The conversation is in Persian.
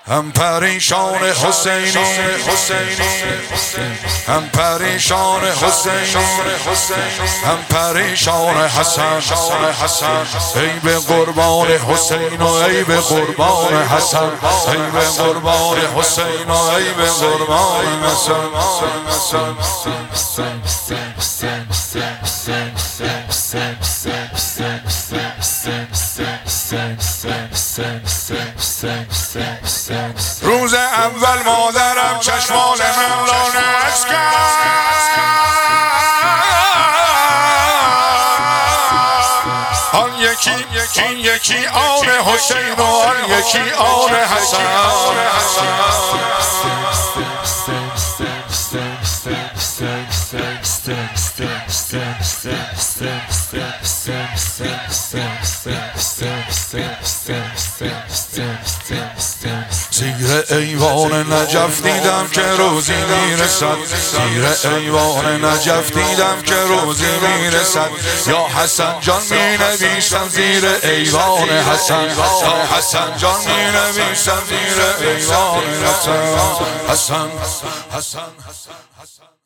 هم پریشان حسینی هم پریشان حسینی هم پریشان حسن ای به قربان حسین و ای به قربان حسن ای به قربان حسین و ای به قربان حسن روز اول مادرم چشمان من لانت کرد آن یکی این یکی آن حسین و آن یکی آن حسن زیر ایوان نجف دیدم که روزی میرسد زیر ایوان نجف دیدم که روزی میرسد یا حسن جان می نویسم زیر ایوان حسن یا حسن جان می نویسم زیر ایوان حسن